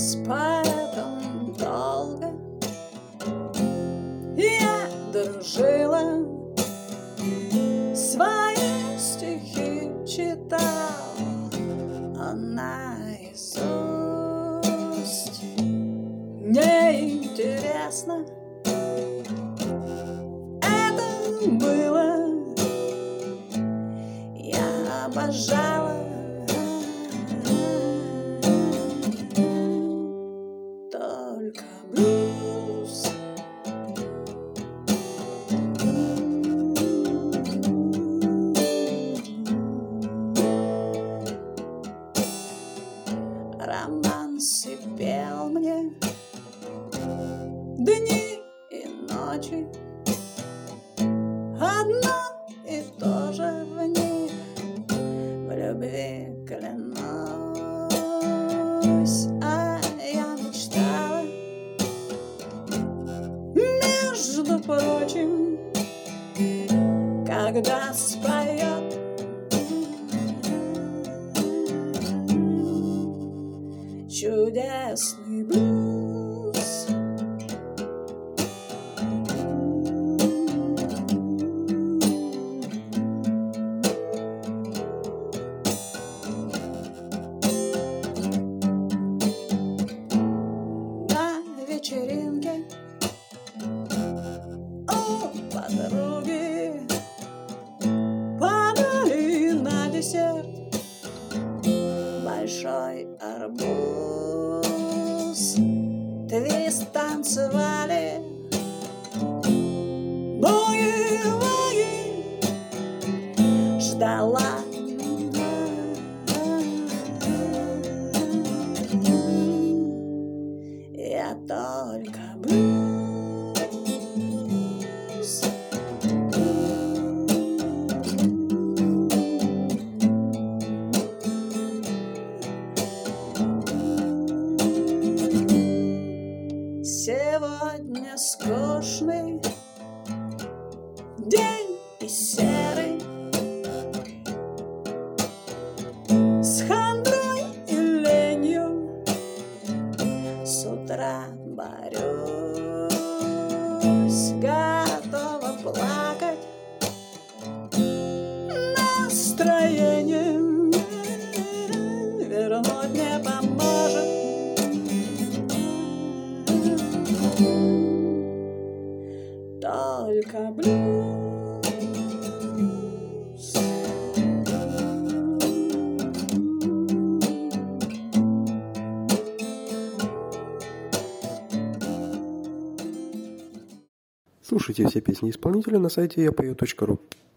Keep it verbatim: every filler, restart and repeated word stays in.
с поэтом долго я дружила, свои стихи читал он наизусть. Мне интересно это было, я обожала только блюз. Романсы пел мне дни и ночи, одно и то же в них, в любви клянусь. А я мечтала, между прочим, когда споет чудесный блюз. На вечеринке у подруги подали на десерт большой арбуз. Твист танцевали буги-вуги, ждала я только блюз. Сегодня скучный день и серый, с хандрой и ленью с утра борюсь, готова плакать настроением, вернуть не поможет только блюз. Слушайте все песни исполнителя на сайте я пою точка ру.